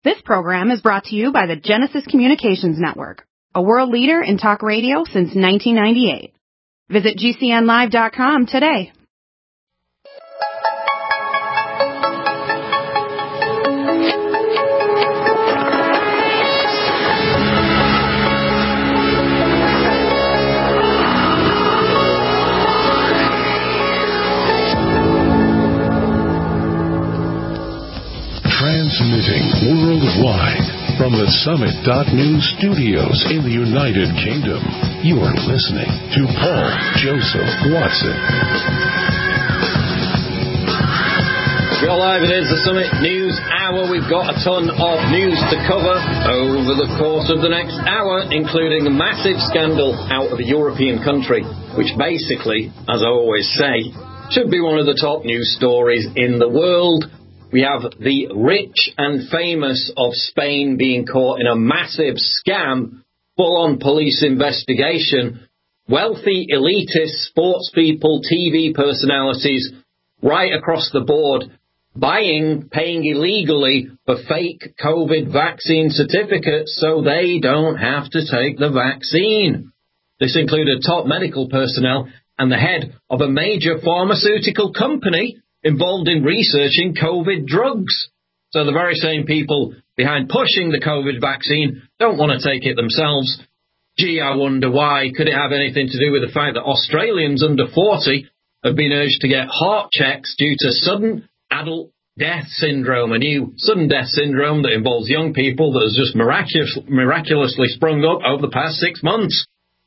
This program is brought to you by the Genesis Communications Network, a world leader in talk radio since 1998. Visit GCNlive.com today. Transmitting worldwide from the Summit.News studios in the United Kingdom, you are listening to Paul Joseph Watson. We're live. It is the Summit News Hour. We've got a ton of news to cover over the course of the next hour, including a massive scandal out of a European country, which basically, as I always say, should be one of the top news stories in the world. We have the rich and famous of Spain being caught in a massive scam, full-on police investigation, wealthy elitists, sports people, TV personalities, right across the board, paying illegally for fake COVID vaccine certificates so they don't have to take the vaccine. This included top medical personnel and the head of a major pharmaceutical company involved in researching COVID drugs. So the very same people behind pushing the COVID vaccine don't want to take it themselves. Gee, I wonder why. Could it have anything to do with the fact that Australians under 40 have been urged to get heart checks due to sudden adult death syndrome, a new sudden death syndrome that involves young people that has just miraculously sprung up over the past 6 months?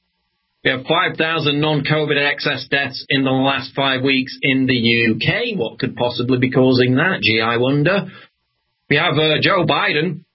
We have 5,000 non-COVID excess deaths in the last 5 weeks in the UK. What could possibly be causing that? Gee, I wonder. We have Joe Biden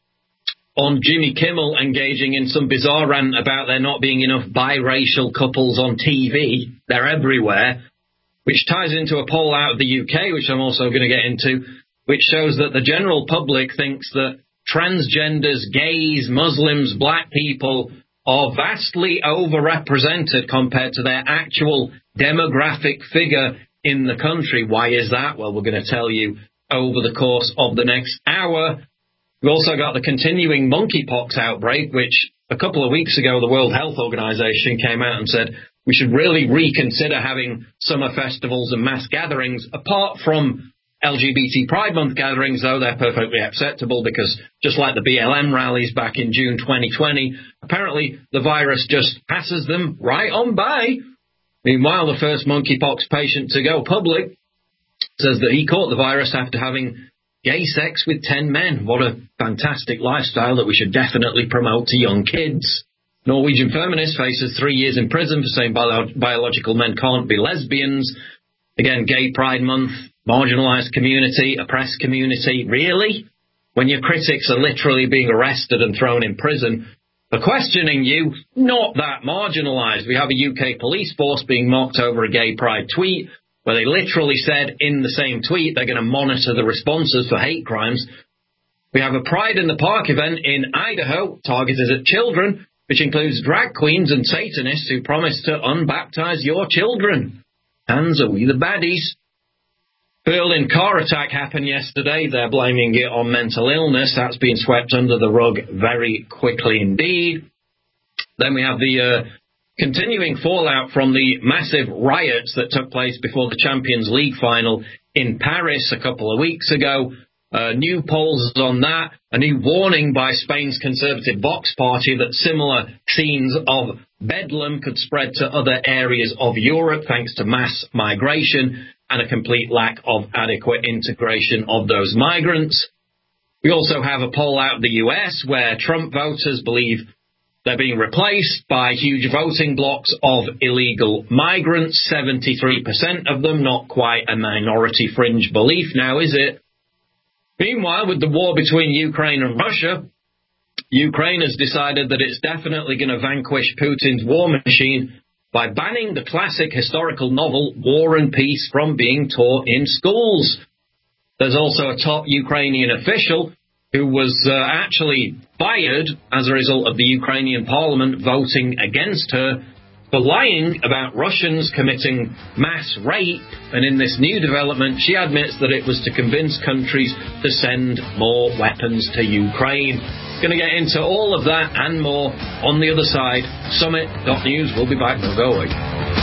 on Jimmy Kimmel engaging in some bizarre rant about there not being enough biracial couples on TV. They're everywhere, which ties into a poll out of the UK, which I'm also going to get into, which shows that the general public thinks that transgenders, gays, Muslims, black people are vastly overrepresented compared to their actual demographic figure in the country. Why is that? Well, we're going to tell you over the course of the next hour. We've also got the continuing monkeypox outbreak, which a couple of weeks ago, the World Health Organization came out and said we should really reconsider having summer festivals and mass gatherings apart from LGBT Pride Month gatherings, though they're perfectly acceptable because just like the BLM rallies back in June 2020, apparently the virus just passes them right on by. Meanwhile, the first monkeypox patient to go public says that he caught the virus after having gay sex with 10 men. What a fantastic lifestyle that we should definitely promote to young kids. Norwegian feminist faces 3 years in prison for saying biological men can't be lesbians. Again, Gay Pride Month. Marginalised community, oppressed community, really? When your critics are literally being arrested and thrown in prison for questioning you, not that marginalised. We have a UK police force being mocked over a gay pride tweet, where they literally said in the same tweet they're going to monitor the responses for hate crimes. We have a Pride in the Park event in Idaho, targeted at children, which includes drag queens and Satanists who promise to unbaptize your children. Hands are we the baddies. Berlin car attack happened yesterday. They're blaming it on mental illness. That's been swept under the rug very quickly indeed. Then we have the continuing fallout from the massive riots that took place before the Champions League final in Paris a couple of weeks ago. New polls on that. A new warning by Spain's conservative Vox party that similar scenes of bedlam could spread to other areas of Europe thanks to mass migration and a complete lack of adequate integration of those migrants. We also have a poll out of the US where Trump voters believe they're being replaced by huge voting blocks of illegal migrants, 73% of them, not quite a minority fringe belief now, is it? Meanwhile, with the war between Ukraine and Russia, Ukraine has decided that it's definitely going to vanquish Putin's war machine by banning the classic historical novel War and Peace from being taught in schools. There's also a top Ukrainian official who was actually fired as a result of the Ukrainian parliament voting against her for lying about Russians committing mass rape, and in this new development, she admits that it was to convince countries to send more weapons to Ukraine. Going to get into all of that and more on the other side. Summit.news. We'll be back. Don't go away.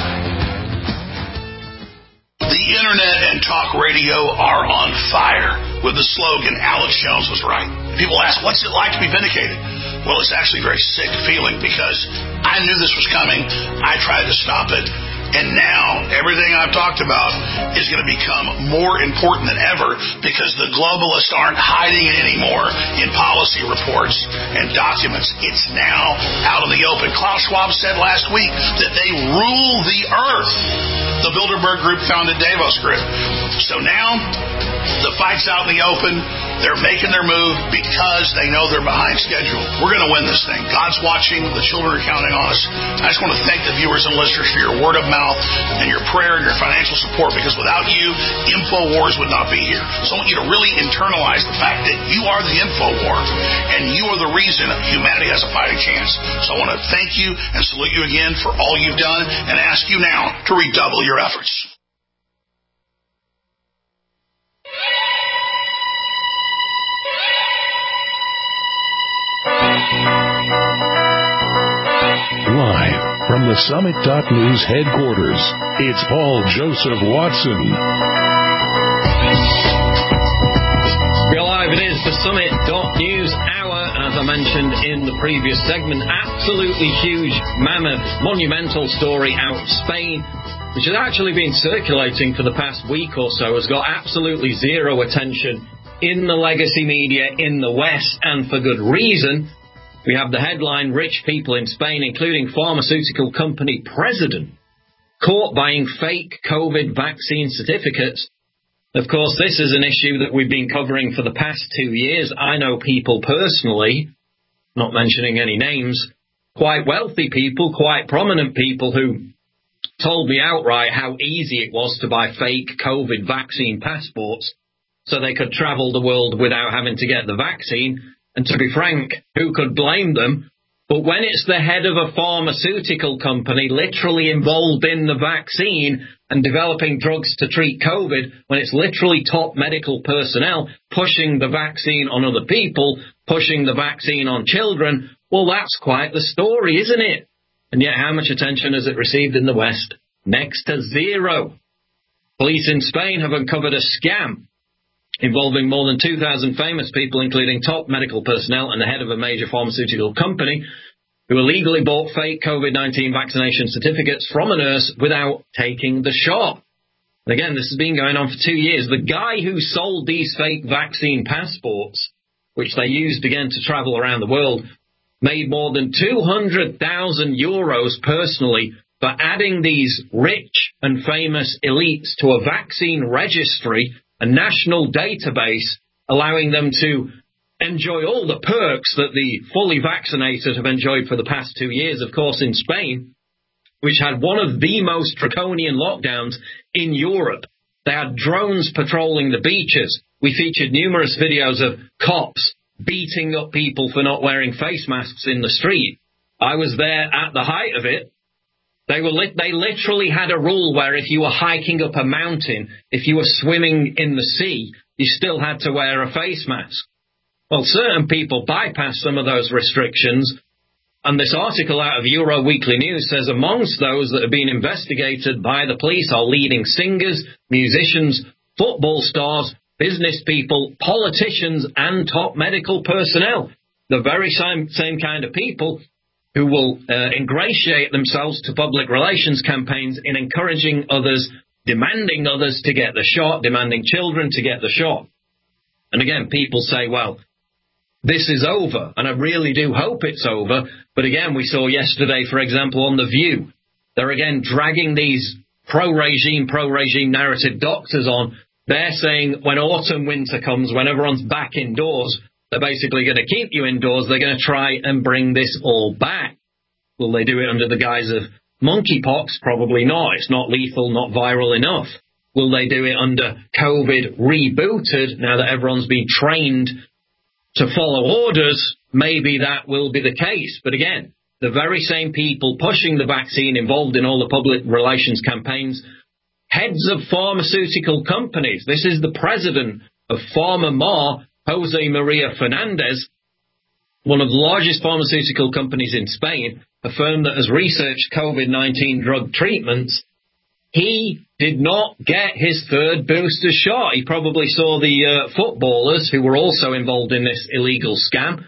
The internet and talk radio are on fire with the slogan, Alex Jones was right. People ask, what's it like to be vindicated? Well, it's actually a very sick feeling because I knew this was coming. I tried to stop it. And now everything I've talked about is going to become more important than ever because the globalists aren't hiding it anymore in policy reports and documents. It's now out in the open. Klaus Schwab said last week that they rule the earth. The Bilderberg Group founded Davos Group. So now the fight's out in the open. They're making their move because they know they're behind schedule. We're going to win this thing. God's watching. The children are counting on us. I just want to thank the viewers and listeners for your word of mouth and your prayer and your financial support, because without you, InfoWars would not be here. So I want you to really internalize the fact that you are the InfoWar and you are the reason humanity has a fighting chance. So I want to thank you and salute you again for all you've done and ask you now to redouble your efforts. Live from the Summit.News headquarters, it's Paul Joseph Watson. We're live. It is the Summit.News hour, as I mentioned in the previous segment. Absolutely huge, mammoth, monumental story out of Spain, which has actually been circulating for the past week or so, has got absolutely zero attention in the legacy media in the West, and for good reason. We have the headline, rich people in Spain, including pharmaceutical company president, caught buying fake COVID vaccine certificates. Of course, this is an issue that we've been covering for the past 2 years. I know people personally, not mentioning any names, quite wealthy people, quite prominent people who told me outright how easy it was to buy fake COVID vaccine passports so they could travel the world without having to get the vaccine. And to be frank, who could blame them? But when it's the head of a pharmaceutical company literally involved in the vaccine and developing drugs to treat COVID, when it's literally top medical personnel pushing the vaccine on other people, pushing the vaccine on children, well, that's quite the story, isn't it? And yet how much attention has it received in the West? Next to zero. Police in Spain have uncovered a scam involving more than 2,000 famous people, including top medical personnel and the head of a major pharmaceutical company, who illegally bought fake COVID-19 vaccination certificates from a nurse without taking the shot. And again, this has been going on for 2 years. The guy who sold these fake vaccine passports, which they used again to travel around the world, made more than 200,000 euros personally for adding these rich and famous elites to a vaccine registry, a national database, allowing them to enjoy all the perks that the fully vaccinated have enjoyed for the past 2 years. Of course, in Spain, which had one of the most draconian lockdowns in Europe, they had drones patrolling the beaches. We featured numerous videos of cops beating up people for not wearing face masks in the street. I was there at the height of it. They literally had a rule where if you were hiking up a mountain, if you were swimming in the sea, you still had to wear a face mask. Well, certain people bypassed some of those restrictions, and this article out of Euro Weekly News says amongst those that have been investigated by the police are leading singers, musicians, football stars, business people, politicians, and top medical personnel. The very same kind of people who will ingratiate themselves to public relations campaigns in encouraging others, demanding others to get the shot, demanding children to get the shot. And again, people say, well, this is over, and I really do hope it's over. But again, we saw yesterday, for example, on The View, they're again dragging these pro-regime narrative doctors on. They're saying when autumn, winter comes, when everyone's back indoors, they're basically going to keep you indoors. They're going to try and bring this all back. Will they do it under the guise of monkeypox? Probably not. It's not lethal, not viral enough. Will they do it under COVID rebooted, now that everyone's been trained to follow orders? Maybe that will be the case. But again, the very same people pushing the vaccine, involved in all the public relations campaigns, heads of pharmaceutical companies. This is the president of PharmaMar, Jose Maria Fernandez, one of the largest pharmaceutical companies in Spain, a firm that has researched COVID-19 drug treatments. He did not get his third booster shot. He probably saw the footballers who were also involved in this illegal scam,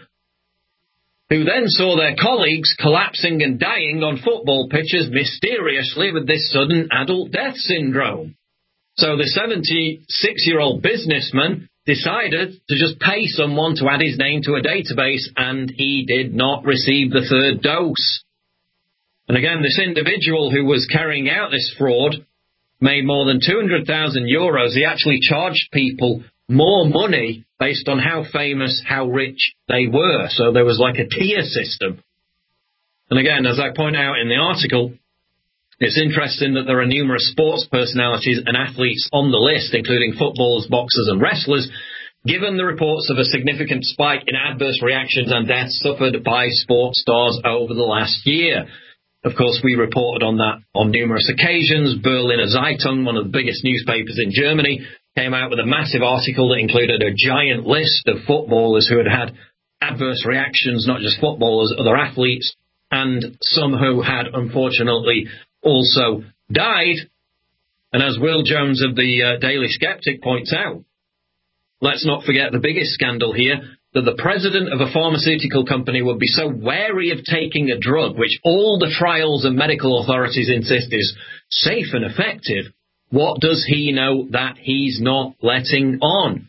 who then saw their colleagues collapsing and dying on football pitches mysteriously with this sudden adult death syndrome. So the 76-year-old businessman decided to just pay someone to add his name to a database, and he did not receive the third dose. And again, this individual who was carrying out this fraud made more than 200,000 euros. He actually charged people more money based on how famous, how rich they were. So there was like a tier system. And again, as I point out in the article, it's interesting that there are numerous sports personalities and athletes on the list, including footballers, boxers and wrestlers, given the reports of a significant spike in adverse reactions and deaths suffered by sports stars over the last year. Of course, we reported on that on numerous occasions. Berliner Zeitung, one of the biggest newspapers in Germany, came out with a massive article that included a giant list of footballers who had adverse reactions, not just footballers, other athletes, and some who had, unfortunately, also died. And as Will Jones of the Daily Skeptic points out, let's not forget the biggest scandal here, that the president of a pharmaceutical company would be so wary of taking a drug which all the trials and medical authorities insist is safe and effective. What does he know that he's not letting on?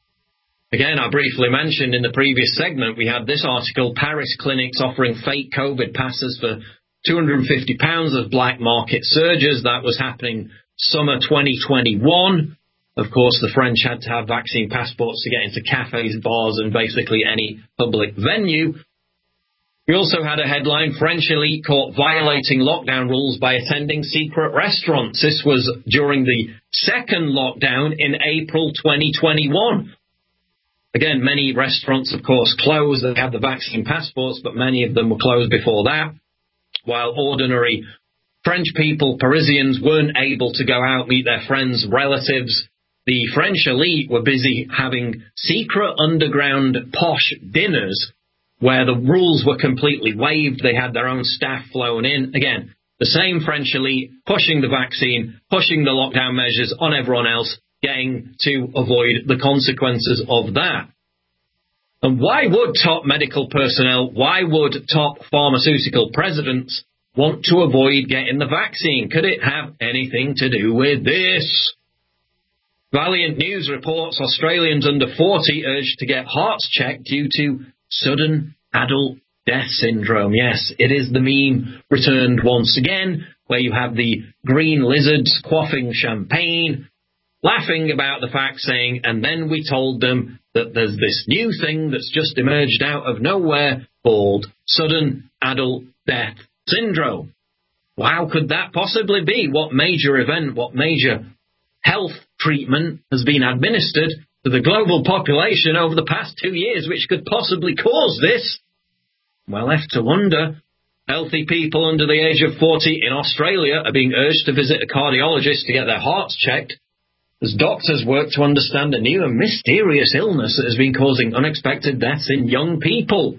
Again, I briefly mentioned in the previous segment, we had this article, Paris clinics offering fake COVID passes for £250 of black market surges. That was happening summer 2021. Of course, the French had to have vaccine passports to get into cafes, bars, and basically any public venue. We also had a headline, French elite caught violating lockdown rules by attending secret restaurants. This was during the second lockdown in April 2021. Again, many restaurants, of course, closed. They had the vaccine passports, but many of them were closed before that, while ordinary French people, Parisians, weren't able to go out, meet their friends, relatives. The French elite were busy having secret underground posh dinners where the rules were completely waived. They had their own staff flown in. Again, the same French elite pushing the vaccine, pushing the lockdown measures on everyone else, getting to avoid the consequences of that. And why would top medical personnel, why would top pharmaceutical presidents want to avoid getting the vaccine? Could it have anything to do with this? Valiant News reports Australians under 40 urged to get hearts checked due to sudden adult death syndrome. Yes, it is the meme returned once again, where you have the green lizards quaffing champagne, laughing about the fact, saying, and then we told them that there's this new thing that's just emerged out of nowhere called sudden adult death syndrome. Well, how could that possibly be? What major event, what major health treatment has been administered to the global population over the past 2 years which could possibly cause this? Well, left to wonder. Healthy people under the age of 40 in Australia are being urged to visit a cardiologist to get their hearts checked as doctors work to understand a new and mysterious illness that has been causing unexpected deaths in young people.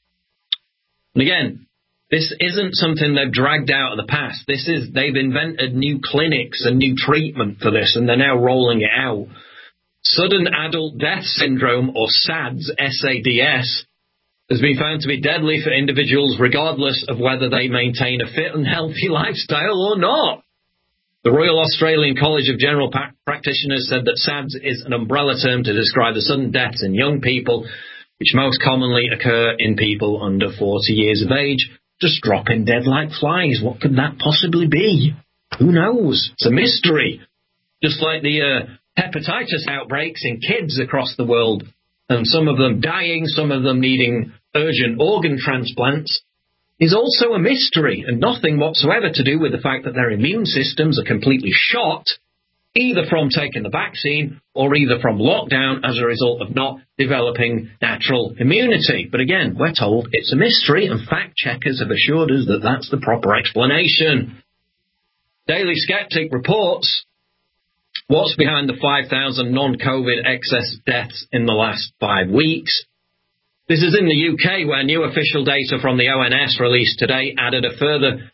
And again, this isn't something they've dragged out of the past. They've invented new clinics and new treatment for this, and they're now rolling it out. Sudden adult death syndrome, or SADS, S-A-D-S, has been found to be deadly for individuals regardless of whether they maintain a fit and healthy lifestyle or not. The Royal Australian College of General Practitioners said that SADS is an umbrella term to describe the sudden deaths in young people, which most commonly occur in people under 40 years of age, just dropping dead like flies. What could that possibly be? Who knows? It's a mystery. Just like the hepatitis outbreaks in kids across the world, and some of them dying, some of them needing urgent organ transplants, is also a mystery, and nothing whatsoever to do with the fact that their immune systems are completely shot either from taking the vaccine or either from lockdown as a result of not developing natural immunity. But again, we're told it's a mystery, and fact checkers have assured us that that's the proper explanation. Daily Skeptic reports what's behind the 5,000 non-COVID excess deaths in the last 5 weeks. This is in the UK, where new official data from the ONS released today added a further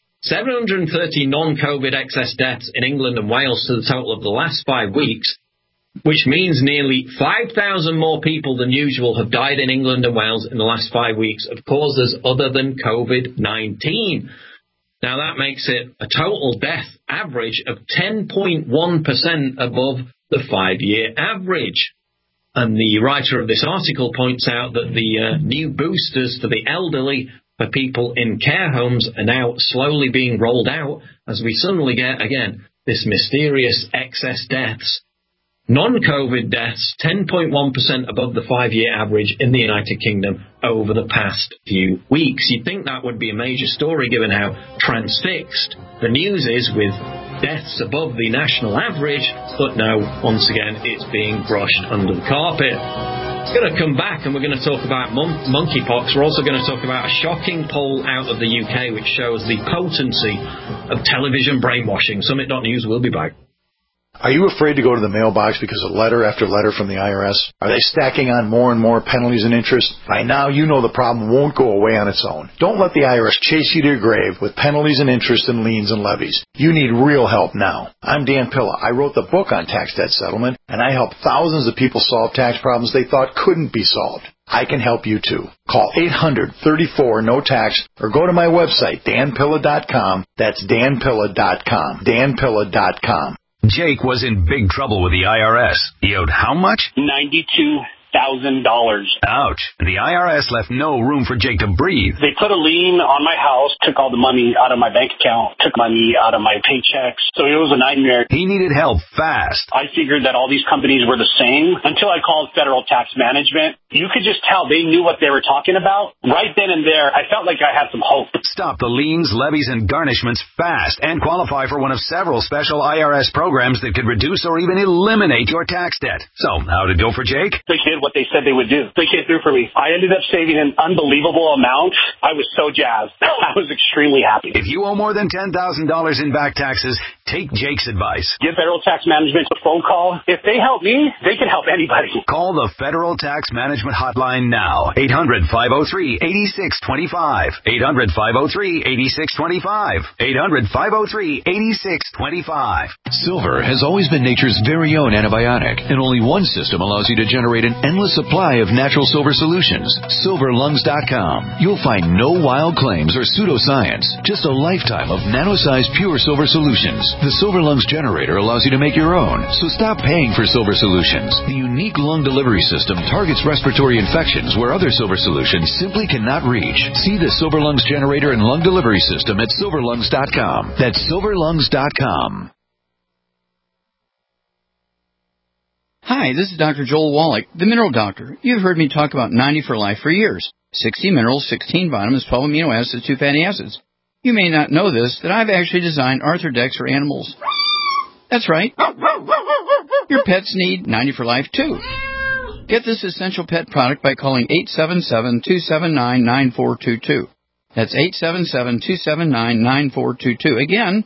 730 non-COVID excess deaths in England and Wales to the total of the last 5 weeks, which means nearly 5,000 more people than usual have died in England and Wales in the last 5 weeks of causes other than COVID-19. Now, that makes it a total death average of 10.1% above the 5-year average. And the writer of this article points out that the new boosters for the elderly for people in care homes are now slowly being rolled out as we suddenly get, again, this mysterious excess deaths. Non-COVID deaths, 10.1% above the 5-year average in the United Kingdom over the past few weeks. You'd think that would be a major story given how transfixed the news is with deaths above the national average, but no, once again, it's being brushed under the carpet. We're going to come back and we're going to talk about monkeypox. We're also going to talk about a shocking poll out of the UK which shows the potency of television brainwashing. Summit.news will be back. Are you afraid to go to the mailbox because of letter after letter from the IRS? Are they stacking on more and more penalties and interest? By now, you know the problem won't go away on its own. Don't let the IRS chase you to your grave with penalties and interest and liens and levies. You need real help now. I'm Dan Pilla. I wrote the book on tax debt settlement, and I help thousands of people solve tax problems they thought couldn't be solved. I can help you too. Call 800-34-NO-TAX or go to my website, danpilla.com. That's danpilla.com. danpilla.com. Jake was in big trouble with the IRS. He owed how much? $92,000. Ouch. The IRS left no room for Jake to breathe. They put a lien on my house, took all the money out of my bank account, took money out of my paychecks. So it was a nightmare. He needed help fast. I figured that all these companies were the same until I called Federal Tax Management. You could just tell they knew what they were talking about. Right then and there, I felt like I had some hope. Stop the liens, levies, and garnishments fast and qualify for one of several special IRS programs that could reduce or even eliminate your tax debt. So, how'd it go for Jake? They did what they said they would do. They came through for me. I ended up saving an unbelievable amount. I was so jazzed. I was extremely happy. If you owe more than $10,000 in back taxes, take Jake's advice. Give Federal Tax Management a phone call. If they help me, they can help anybody. Call the Federal Tax Management Hotline now. 800-503-8625. 800-503-8625. 800-503-8625. Silver has always been nature's very own antibiotic, and only one system allows you to generate an endless supply of natural silver solutions. SilverLungs.com. You'll find no wild claims or pseudoscience, just a lifetime of nano-sized pure silver solutions. The Silver Lungs generator allows you to make your own, so stop paying for silver solutions. The unique lung delivery system targets respiratory infections where other silver solutions simply cannot reach. See the Silver Lungs generator and lung delivery system at SilverLungs.com. That's SilverLungs.com. Hi, this is Dr. Joel Wallach, the Mineral Doctor. You've heard me talk about 90 for Life for years. 60 minerals, 16 vitamins, 12 amino acids, 2 fatty acids. You may not know this, that I've actually designed Arthrodex for animals. That's right. Your pets need 90 for Life, too. Get this essential pet product by calling 877-279-9422. That's 877-279-9422. Again,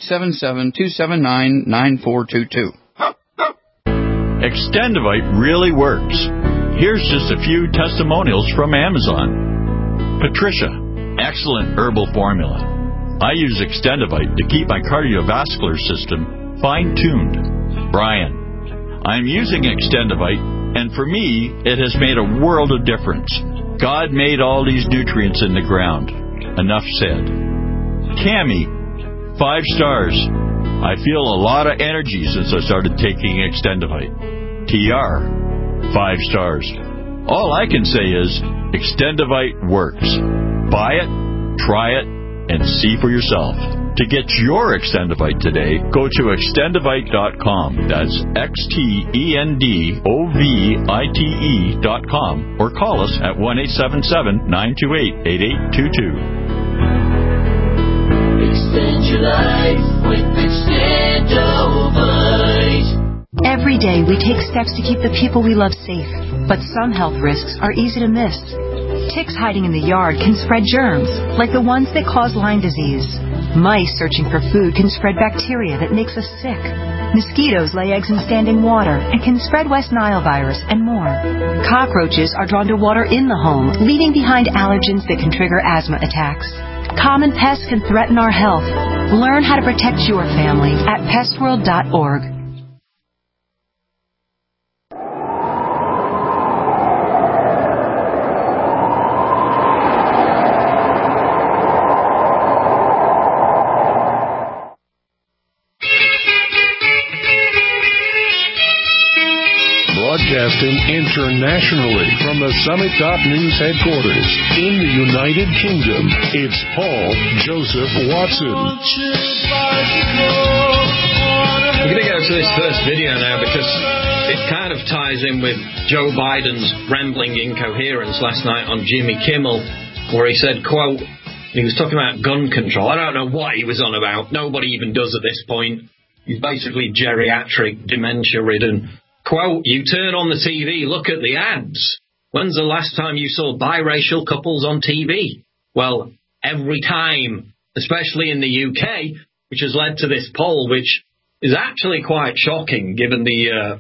877-279-9422. Extendivite really works. Here's just a few testimonials from Amazon. Patricia, excellent herbal formula. I use Extendivite to keep my cardiovascular system fine-tuned. Brian, I'm using Extendivite, and for me, it has made a world of difference. God made all these nutrients in the ground. Enough said. Cammie, 5 stars. I feel a lot of energy since I started taking Extendivite. TR, 5 stars. All I can say is Extendivite works. Buy it, try it, and see for yourself. To get your Extendivite today, go to Extendivite.com. That's XTENDOVITE.com or call us at 1-877-928-8822. Extend your life with Extendivite. Every day we take steps to keep the people we love safe, but some health risks are easy to miss. Ticks hiding in the yard can spread germs, like the ones that cause Lyme disease. Mice searching for food can spread bacteria that makes us sick. Mosquitoes lay eggs in standing water and can spread West Nile virus and more. Cockroaches are drawn to water in the home, leaving behind allergens that can trigger asthma attacks. Common pests can threaten our health. Learn how to protect your family at pestworld.org. Broadcasting internationally from the Summit.News headquarters in the United Kingdom, it's Paul Joseph Watson. We're going to go to this first video now because it kind of ties in with Joe Biden's rambling incoherence last night on Jimmy Kimmel, where he said, quote, he was talking about gun control. I don't know what he was on about. Nobody even does at this point. He's basically geriatric, dementia-ridden. Quote, you turn on the TV, look at the ads. When's the last time you saw biracial couples on TV? Well, every time, especially in the UK, which has led to this poll, which is actually quite shocking given the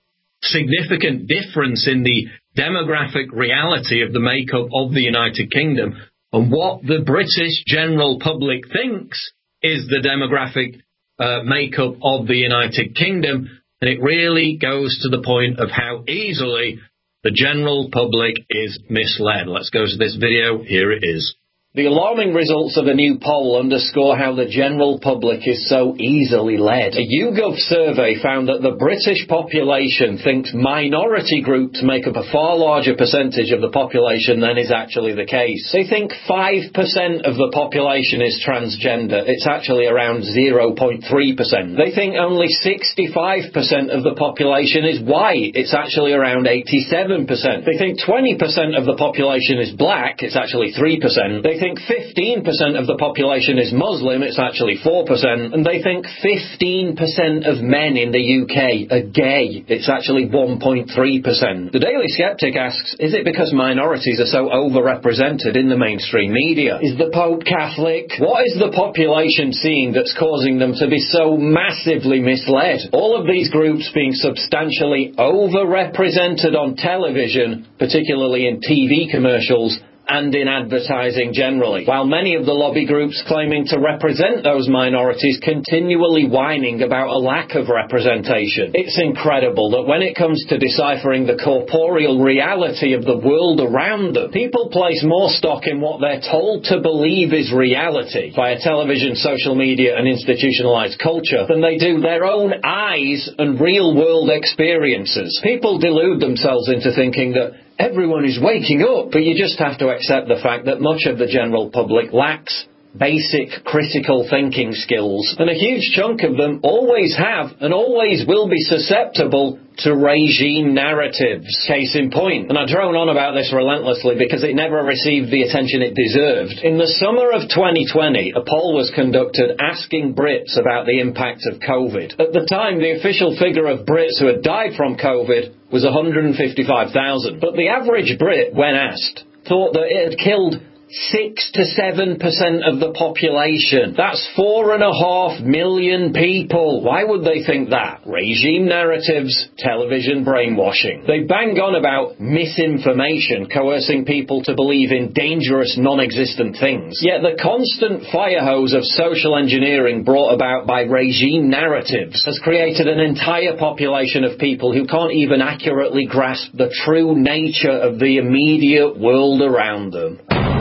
significant difference in the demographic reality of the makeup of the United Kingdom and what the British general public thinks is the demographic makeup of the United Kingdom. And it really goes to the point of how easily the general public is misled. Let's go to this video. Here it is. The alarming results of a new poll underscore how the general public is so easily led. A YouGov survey found that the British population thinks minority groups make up a far larger percentage of the population than is actually the case. They think 5% of the population is transgender. It's actually around 0.3%. They think only 65% of the population is white. It's actually around 87%. They think 20% of the population is black. It's actually 3%. They think 15% of the population is Muslim, it's actually 4%, and they think 15% of men in the UK are gay, it's actually 1.3%. The Daily Skeptic asks, is it because minorities are so overrepresented in the mainstream media? Is the Pope Catholic? What is the population seeing that's causing them to be so massively misled? All of these groups being substantially overrepresented on television, particularly in TV commercials, and in advertising generally, while many of the lobby groups claiming to represent those minorities continually whining about a lack of representation. It's incredible that when it comes to deciphering the corporeal reality of the world around them, people place more stock in what they're told to believe is reality via television, social media, and institutionalized culture than they do their own eyes and real-world experiences. People delude themselves into thinking that everyone is waking up, but you just have to accept the fact that much of the general public lacks basic critical thinking skills, and a huge chunk of them always have and always will be susceptible to regime narratives. Case in point, and I drone on about this relentlessly because it never received the attention it deserved. In the summer of 2020, a poll was conducted asking Brits about the impact of COVID. At the time, the official figure of Brits who had died from COVID was 155,000, but the average Brit, when asked, thought that it had killed 6 to 7% of the population. That's 4.5 million people. Why would they think that? Regime narratives, television brainwashing. They bang on about misinformation, coercing people to believe in dangerous, non-existent things. Yet the constant fire hose of social engineering brought about by regime narratives has created an entire population of people who can't even accurately grasp the true nature of the immediate world around them.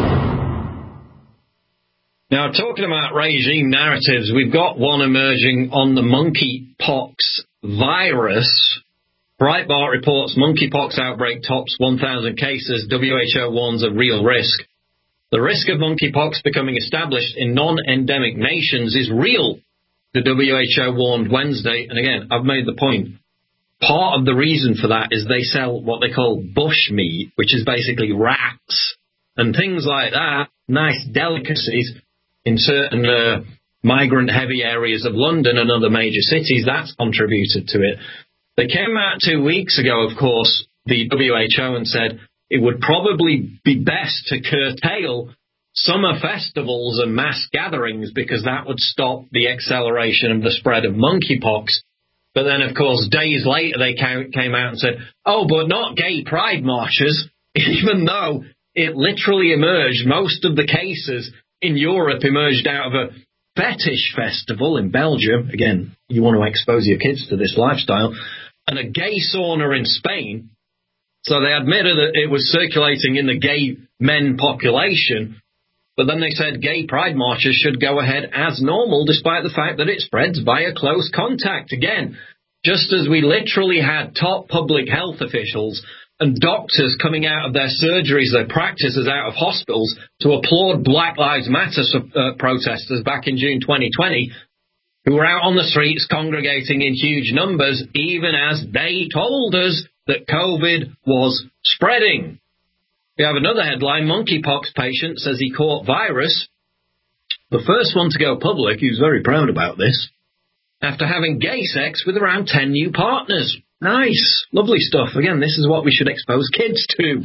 Now, talking about regime narratives, we've got one emerging on the monkeypox virus. Breitbart reports monkeypox outbreak tops 1,000 cases. WHO warns of real risk. The risk of monkeypox becoming established in non-endemic nations is real, the WHO warned Wednesday. And again, I've made the point. Part of the reason for that is they sell what they call bush meat, which is basically rats and things like that, nice delicacies. In certain migrant-heavy areas of London and other major cities, that's contributed to it. They came out 2 weeks ago, of course, the WHO, and said it would probably be best to curtail summer festivals and mass gatherings because that would stop the acceleration of the spread of monkeypox. But then, of course, days later they came out and said, oh, but not gay pride marches, even though it literally emerged, most of the cases in Europe emerged out of a fetish festival in Belgium. Again, you want to expose your kids to this lifestyle. And a gay sauna in Spain. So they admitted that it was circulating in the gay men population. But then they said gay pride marches should go ahead as normal, despite the fact that it spreads via close contact. Again, just as we literally had top public health officials and doctors coming out of their surgeries, their practices out of hospitals to applaud Black Lives Matter protesters back in June 2020, who were out on the streets congregating in huge numbers, even as they told us that COVID was spreading. We have another headline, monkeypox patient says he caught virus. The first one to go public, he was very proud about this, after having gay sex with around 10 new partners. Nice, lovely stuff. Again, this is what we should expose kids to.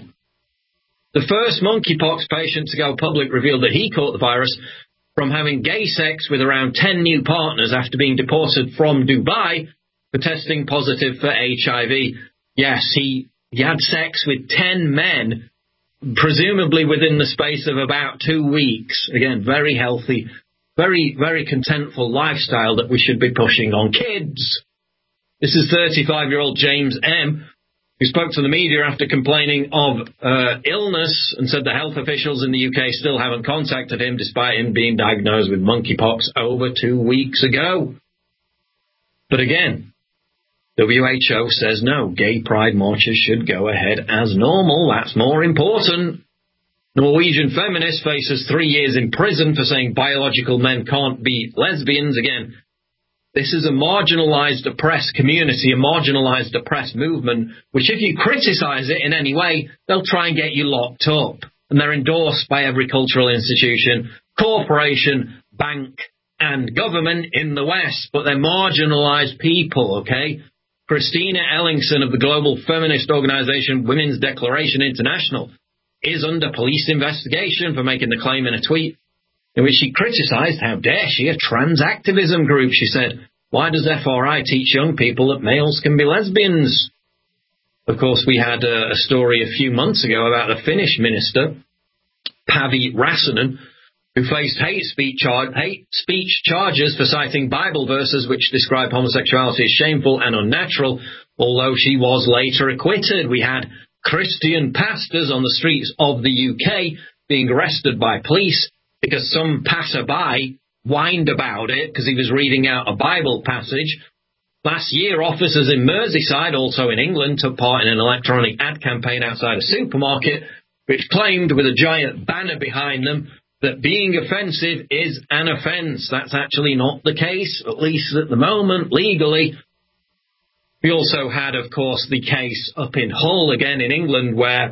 The first monkeypox patient to go public revealed that he caught the virus from having gay sex with around 10 new partners after being deported from Dubai for testing positive for HIV. Yes, he had sex with 10 men, presumably within the space of about 2 weeks. Again, very healthy, very, very contentful lifestyle that we should be pushing on kids. This is 35-year-old James M., who spoke to the media after complaining of illness and said the health officials in the UK still haven't contacted him despite him being diagnosed with monkeypox over 2 weeks ago. But again, WHO says no, gay pride marches should go ahead as normal. That's more important. Norwegian feminist faces 3 years in prison for saying biological men can't be lesbians. Again, this is a marginalized, oppressed community, a marginalized, oppressed movement, which if you criticize it in any way, they'll try and get you locked up. And they're endorsed by every cultural institution, corporation, bank, and government in the West. But they're marginalized people, okay? Christina Ellingson of the global feminist organization Women's Declaration International is under police investigation for making the claim in a tweet in which she criticized, how dare she, a trans activism group. She said, why does FRI teach young people that males can be lesbians? Of course, we had a story a few months ago about the Finnish minister, Päivi Räsänen, who faced hate speech charges for citing Bible verses which describe homosexuality as shameful and unnatural, although she was later acquitted. We had Christian pastors on the streets of the UK being arrested by police because some passerby whined about it because he was reading out a Bible passage. Last year, officers in Merseyside, also in England, took part in an electronic ad campaign outside a supermarket which claimed with a giant banner behind them that being offensive is an offence. That's actually not the case, at least at the moment, legally. We also had, of course, the case up in Hull, again in England, where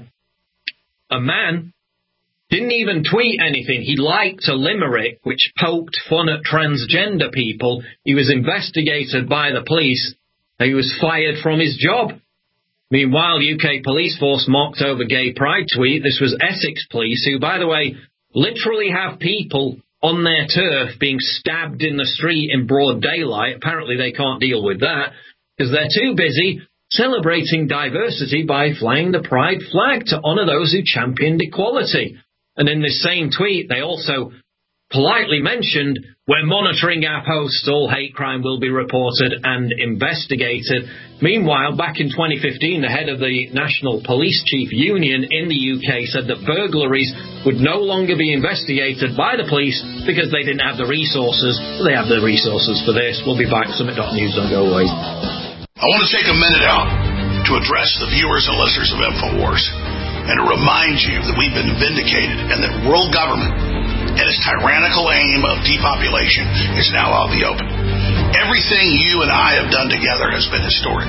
a man didn't even tweet anything. He liked a limerick which poked fun at transgender people. He was investigated by the police. He was fired from his job. Meanwhile, UK police force mocked over gay pride tweet. This was Essex police, who, by the way, literally have people on their turf being stabbed in the street in broad daylight. Apparently they can't deal with that because they're too busy celebrating diversity by flying the pride flag to honour those who championed equality. And in this same tweet, they also politely mentioned, we're monitoring our posts, all hate crime will be reported and investigated. Meanwhile, back in 2015, the head of the National Police Chief Union in the UK said that burglaries would no longer be investigated by the police because they didn't have the resources. They have the resources for this. We'll be back. Summit.news, don't go away. I want to take a minute out to address the viewers and listeners of InfoWars and to remind you that we've been vindicated and that world government and its tyrannical aim of depopulation is now out in the open. Everything you and I have done together has been historic.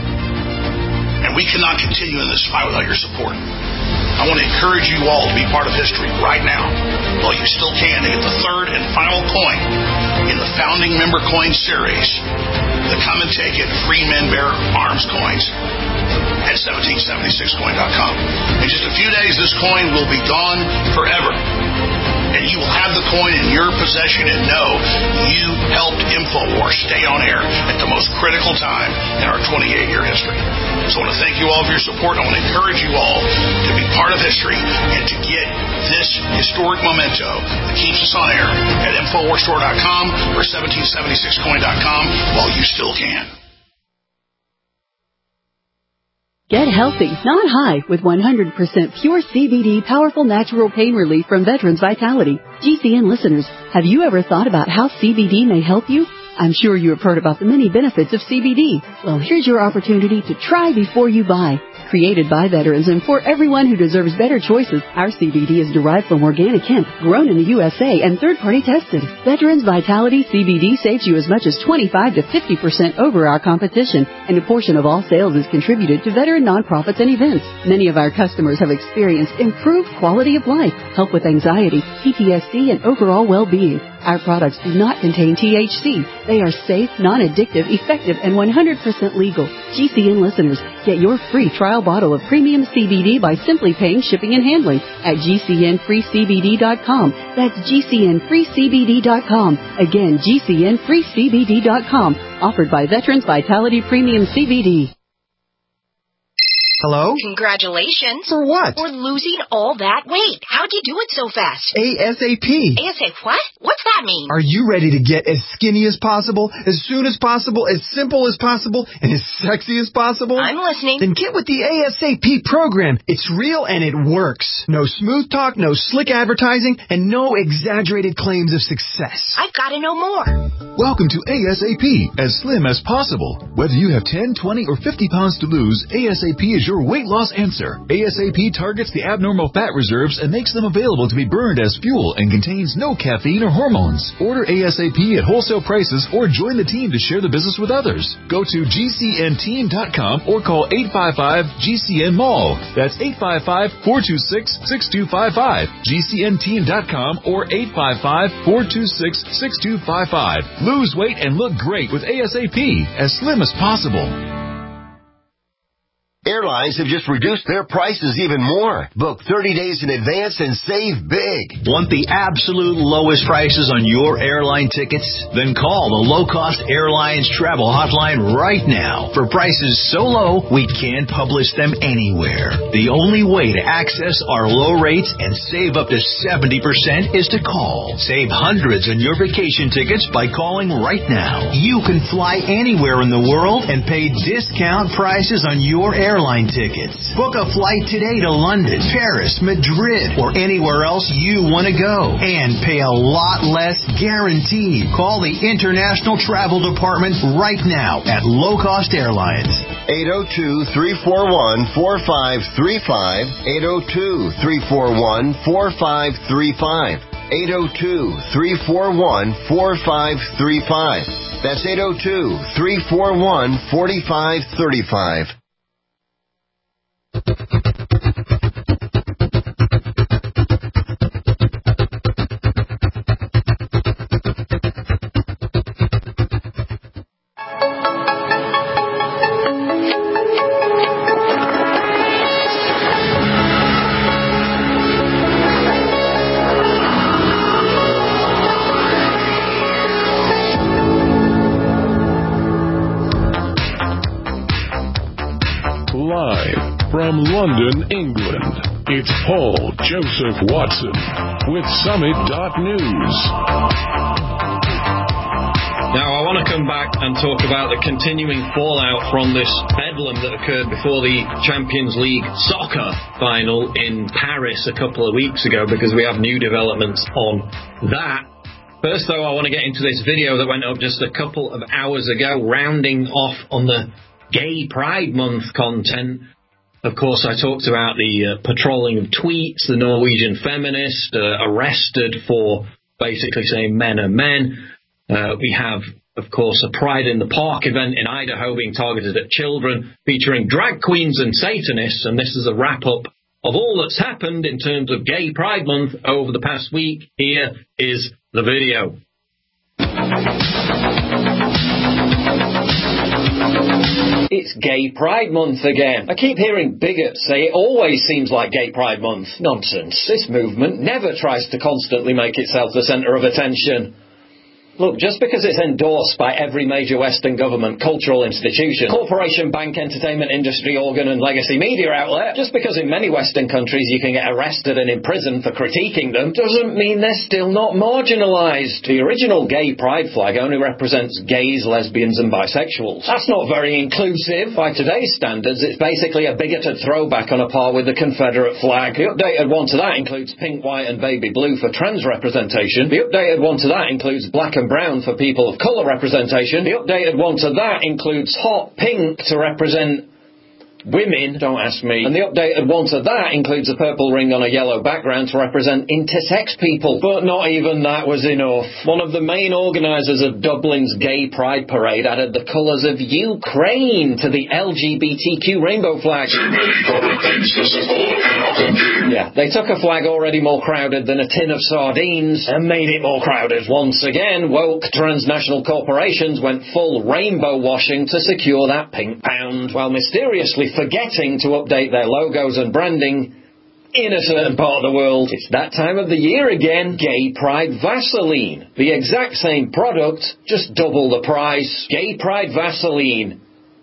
And we cannot continue in this fight without your support. I want to encourage you all to be part of history right now, while you still can, to get the third and final coin in the Founding Member Coin series. the Come and Take It Free Men Bear Arms coins at 1776coin.com. In just a few days, this coin will be gone forever. And you will have the coin in your possession and know you helped InfoWars stay on air at the most critical time in our 28-year history. So I want to thank you all for your support. I want to encourage you all to be part of history and to get this historic memento that keeps us on air at InfoWarsStore.com or 1776coin.com while you still can. Get healthy, not high, with 100% pure CBD powerful natural pain relief from Veterans Vitality. GCN listeners, have you ever thought about how CBD may help you? I'm sure you have heard about the many benefits of CBD. Well, here's your opportunity to try before you buy. Created by veterans and for everyone who deserves better choices, our CBD is derived from organic hemp, grown in the USA, and third-party tested. Veterans Vitality CBD saves you as much as 25 to 50% over our competition, and a portion of all sales is contributed to veteran nonprofits and events. Many of our customers have experienced improved quality of life, help with anxiety, PTSD, and overall well-being. Our products do not contain THC. They are safe, non-addictive, effective, and 100% legal. GCN listeners, get your free trial bottle of premium CBD by simply paying shipping and handling at GCNFreeCBD.com. That's GCNFreeCBD.com. Again, GCNFreeCBD.com. Offered by Veterans Vitality Premium CBD. Hello? Congratulations. For what? For losing all that weight. How'd you do it so fast? ASAP. ASAP what? What's that mean? Are you ready to get as skinny as possible, as soon as possible, as simple as possible, and as sexy as possible? I'm listening. Then get with the ASAP program. It's real and it works. No smooth talk, no slick advertising, and no exaggerated claims of success. I've got to know more. Welcome to ASAP, as slim as possible. Whether you have 10, 20, or 50 pounds to lose, ASAP is your weight loss answer. ASAP targets the abnormal fat reserves and makes them available to be burned as fuel and contains no caffeine or hormones. Order ASAP at wholesale prices or join the team to share the business with others. Go to GCNteam.com or call 855-GCN-MALL. That's 855-426-6255. GCNteam.com or 855-426-6255. Lose weight and look great with ASAP, as slim as possible. Airlines have just reduced their prices even more. Book 30 days in advance and save big. Want the absolute lowest prices on your airline tickets? Then call the Low Cost Airlines Travel Hotline right now. For prices so low, we can't publish them anywhere. The only way to access our low rates and save up to 70% is to call. Save hundreds on your vacation tickets by calling right now. You can fly anywhere in the world and pay discount prices on your airline tickets. Book a flight today to London, Paris, Madrid, or anywhere else you want to go. And pay a lot less guaranteed. Call the International Travel Department right now at Low Cost Airlines. 802-341-4535. 802-341-4535. 802-341-4535. That's 802-341-4535. Live from London, England, it's Paul Joseph Watson with Summit.News. Now, I want to come back and talk about the continuing fallout from this bedlam that occurred before the Champions League soccer final in Paris a couple of weeks ago, because we have new developments on that. First, though, I want to get into this video that went up just a couple of hours ago, rounding off on the Gay Pride Month content. Of course, I talked about the patrolling of tweets, the Norwegian feminist arrested for basically saying men are men. We have, of course, a Pride in the Park event in Idaho being targeted at children, featuring drag queens and Satanists. And this is a wrap-up of all that's happened in terms of Gay Pride Month over the past week. Here is the video. It's Gay Pride Month again. I keep hearing bigots say it always seems like Gay Pride Month. Nonsense. This movement never tries to constantly make itself the centre of attention. Look, just because it's endorsed by every major Western government, cultural institution, corporation, bank, entertainment industry, organ and legacy media outlet, just because in many Western countries you can get arrested and imprisoned for critiquing them, doesn't mean they're still not marginalised. The original gay pride flag only represents gays, lesbians and bisexuals. That's not very inclusive. By today's standards, it's basically a bigoted throwback on a par with the Confederate flag. The updated one to that includes pink, white and baby blue for trans representation. The updated one to that includes black and brown for people of colour representation. The updated one to that includes hot pink to represent women, don't ask me. And the updated one to that includes a purple ring on a yellow background to represent intersex people. But not even that was enough. One of the main organisers of Dublin's Gay Pride Parade added the colours of Ukraine to the LGBTQ rainbow flag. Yeah, they took a flag already more crowded than a tin of sardines and made it more crowded. Once again, woke transnational corporations went full rainbow washing to secure that pink pound, while mysteriously forgetting to update their logos and branding in a certain part of the world. It's that time of the year again. Gay Pride Vaseline. The exact same product, just double the price. Gay Pride Vaseline.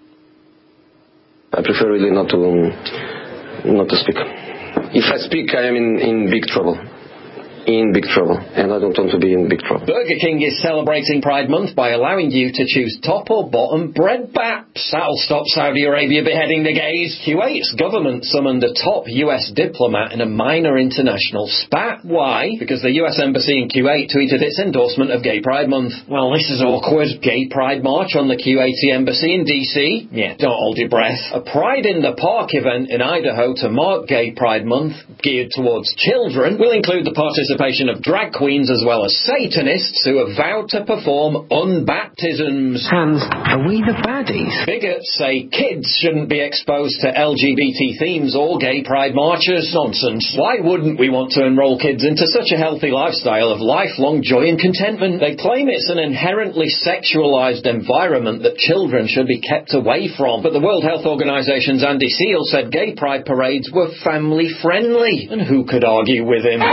I prefer really not to speak. If I speak, I am in big trouble. In big trouble, and I don't want to be in big trouble. Burger King is celebrating Pride Month by allowing you to choose top or bottom bread baps. That'll stop Saudi Arabia beheading the gays. Kuwait's government summoned a top US diplomat in a minor international spat. Why? Because the US Embassy in Kuwait tweeted its endorsement of Gay Pride Month. Well, this is awkward. Gay Pride March on the Kuwaiti Embassy in DC? Yeah, don't hold your breath. A Pride in the Park event in Idaho to mark Gay Pride Month, geared towards children, will include the participation of drag queens as well as Satanists who have vowed to perform unbaptisms. Hans, are we the baddies? Bigots say kids shouldn't be exposed to LGBT themes or gay pride marches. Nonsense. Why wouldn't we want to enroll kids into such a healthy lifestyle of lifelong joy and contentment? They claim it's an inherently sexualized environment that children should be kept away from. But the World Health Organization's Andy Seal said gay pride parades were family friendly. And who could argue with him?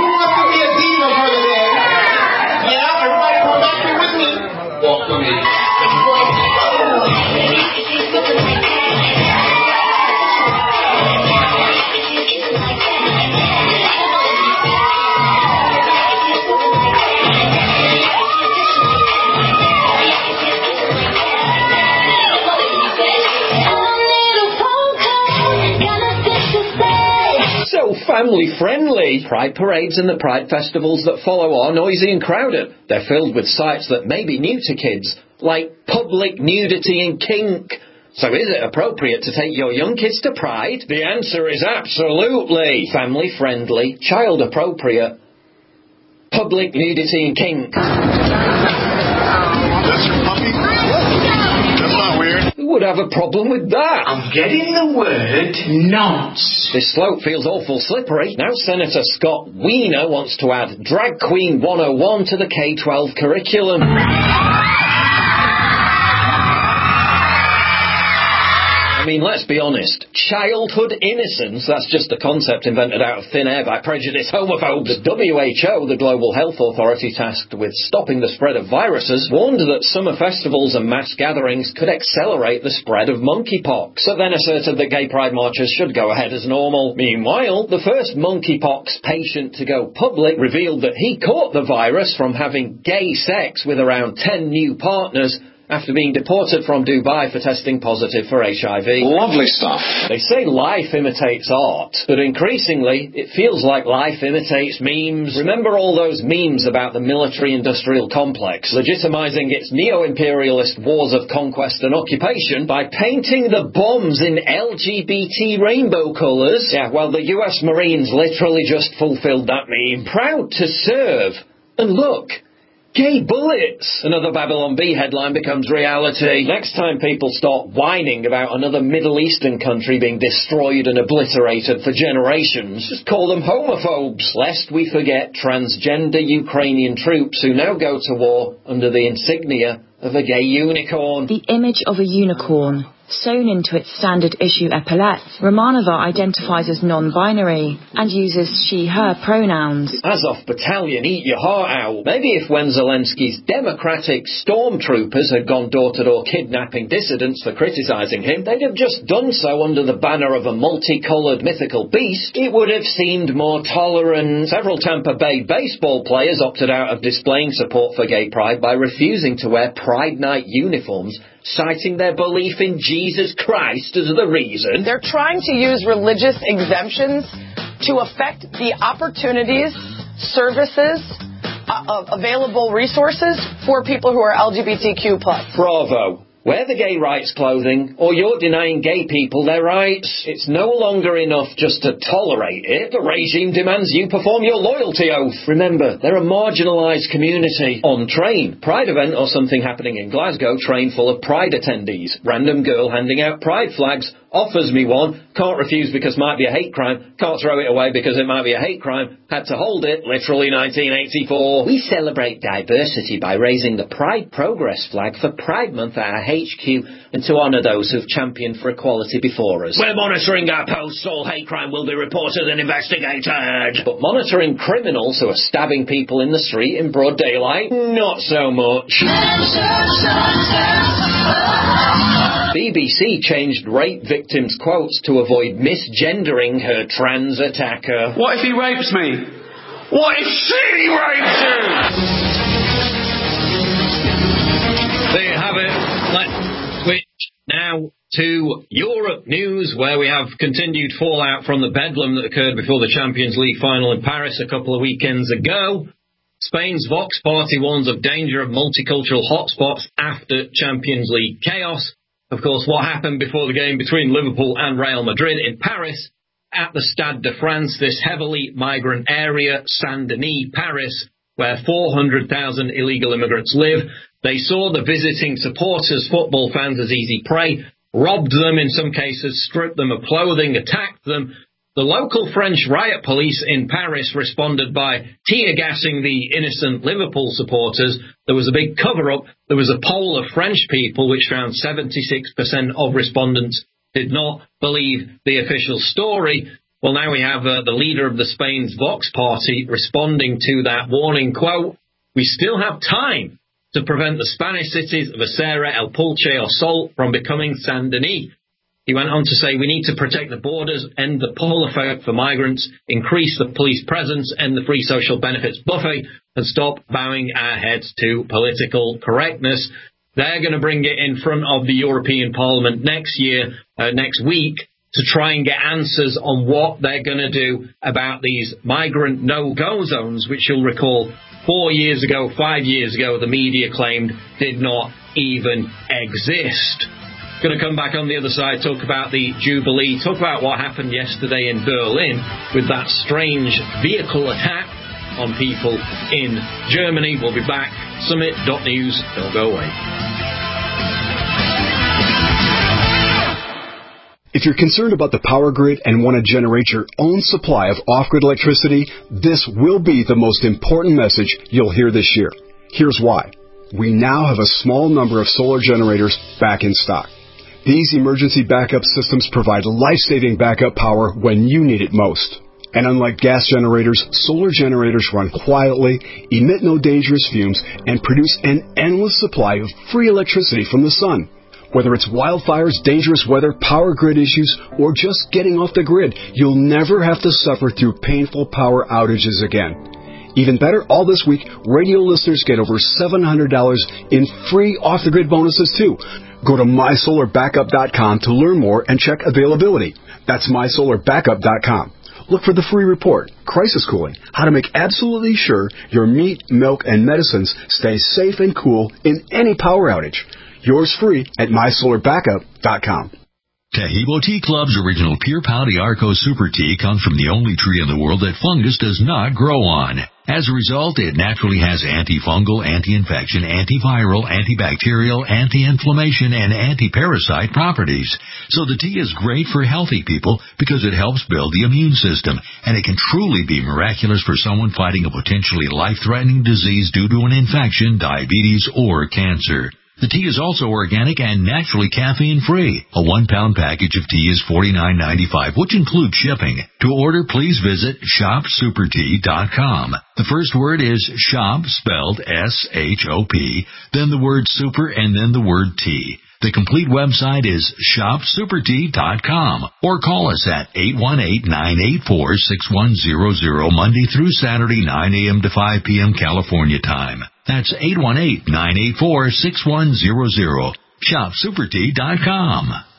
Walk with me. So family-friendly. Pride parades and the Pride festivals that follow are noisy and crowded. They're filled with sights that may be new to kids, like public nudity and kink. So is it appropriate to take your young kids to Pride? The answer is absolutely. Family-friendly, child-appropriate, public nudity and kink. That's your puppy? That's not weird. Who would have a problem with that? I'm getting the word nonce. This slope feels awful slippery. Now Senator Scott Wiener wants to add Drag Queen 101 to the K-12 curriculum. I mean, let's be honest. Childhood innocence, that's just a concept invented out of thin air by prejudiced homophobes. The WHO, the global health authority tasked with stopping the spread of viruses, warned that summer festivals and mass gatherings could accelerate the spread of monkeypox, but then asserted that gay pride marches should go ahead as normal. Meanwhile, the first monkeypox patient to go public revealed that he caught the virus from having gay sex with around 10 new partners after being deported from Dubai for testing positive for HIV. Lovely stuff. They say life imitates art, but increasingly it feels like life imitates memes. Remember all those memes about the military-industrial complex, legitimizing its neo-imperialist wars of conquest and occupation by painting the bombs in LGBT rainbow colours? Yeah, well, the US Marines literally just fulfilled that meme. Proud to serve. And look, gay bullets! Another Babylon Bee headline becomes reality. Next time people start whining about another Middle Eastern country being destroyed and obliterated for generations, just call them homophobes, lest we forget transgender Ukrainian troops who now go to war under the insignia of a gay unicorn. The image of a unicorn Sewn into its standard issue epaulettes, Romanova identifies as non-binary and uses she/her pronouns. Azov Battalion, eat your heart out. Maybe if when Zelensky's democratic stormtroopers had gone door-to-door kidnapping dissidents for criticising him, they'd have just done so under the banner of a multicoloured mythical beast, it would have seemed more tolerant. Several Tampa Bay baseball players opted out of displaying support for gay pride by refusing to wear Pride Night uniforms, citing their belief in Jesus Christ as the reason. They're trying to use religious exemptions to affect the opportunities, services, available resources for people who are LGBTQ+. Bravo. Wear the gay rights clothing, or you're denying gay people their rights. It's no longer enough just to tolerate it. The regime demands you perform your loyalty oath. Remember, they're a marginalised community. On train, Pride event or something happening in Glasgow, train full of Pride attendees. Random girl handing out Pride flags, offers me one, can't refuse because might be a hate crime, can't throw it away because it might be a hate crime, had to hold it, literally 1984. We celebrate diversity by raising the Pride Progress flag for Pride Month at our HQ and to honour those who've championed for equality before us. We're monitoring our posts, all hate crime will be reported and investigated. But monitoring criminals who are stabbing people in the street in broad daylight, not so much. BBC changed rape victims' quotes to avoid misgendering her trans attacker. What if he rapes me? What if she rapes you? There you have it. Let's switch now to Europe news, where we have continued fallout from the bedlam that occurred before the Champions League final in Paris a couple of weekends ago. Spain's Vox Party warns of danger of multicultural hotspots after Champions League chaos. Of course, what happened before the game between Liverpool and Real Madrid in Paris at the Stade de France, this heavily migrant area, Saint-Denis, Paris, where 400,000 illegal immigrants live. They saw the visiting supporters, football fans, as easy prey, robbed them in some cases, stripped them of clothing, attacked them. The local French riot police in Paris responded by tear-gassing the innocent Liverpool supporters. There was a big cover-up. There was a poll of French people which found 76% of respondents did not believe the official story. Well, now we have the leader of the Spain's Vox Party responding to that warning, quote, "We still have time to prevent the Spanish cities of Acera, El Pulche or Sol from becoming Saint-Denis." He went on to say, "We need to protect the borders, end the pull effect for migrants, increase the police presence, end the free social benefits buffet, and stop bowing our heads to political correctness." They're going to bring it in front of the European Parliament next week, to try and get answers on what they're going to do about these migrant no-go zones, which you'll recall 4 years ago, 5 years ago, the media claimed did not even exist. Going to come back on the other side, talk about the Jubilee, talk about what happened yesterday in Berlin with that strange vehicle attack on people in Germany. We'll be back. Summit.news. Don't go away. If you're concerned about the power grid and want to generate your own supply of off-grid electricity, this will be the most important message you'll hear this year. Here's why. We now have a small number of solar generators back in stock. These emergency backup systems provide life-saving backup power when you need it most. And unlike gas generators, solar generators run quietly, emit no dangerous fumes, and produce an endless supply of free electricity from the sun. Whether it's wildfires, dangerous weather, power grid issues, or just getting off the grid, you'll never have to suffer through painful power outages again. Even better, all this week, radio listeners get over $700 in free off-the-grid bonuses, too. Go to MySolarBackup.com to learn more and check availability. That's MySolarBackup.com. Look for the free report, Crisis Cooling, how to make absolutely sure your meat, milk, and medicines stay safe and cool in any power outage. Yours free at MySolarBackup.com. Tahibo Tea Club's original Pure Pau Arco Super Tea comes from the only tree in the world that fungus does not grow on. As a result, it naturally has antifungal, anti-infection, antiviral, antibacterial, anti-inflammation, and anti-parasite properties. So the tea is great for healthy people because it helps build the immune system, and it can truly be miraculous for someone fighting a potentially life-threatening disease due to an infection, diabetes, or cancer. The tea is also organic and naturally caffeine-free. A 1-pound package of tea is $49.95, which includes shipping. To order, please visit shopsupertea.com. The first word is shop, spelled S-H-O-P, then the word super, and then the word tea. The complete website is shopsupertea.com, or call us at 818-984-6100 Monday through Saturday, 9 a.m. to 5 p.m. California time. That's 818-984-6100. shopsupertea.com.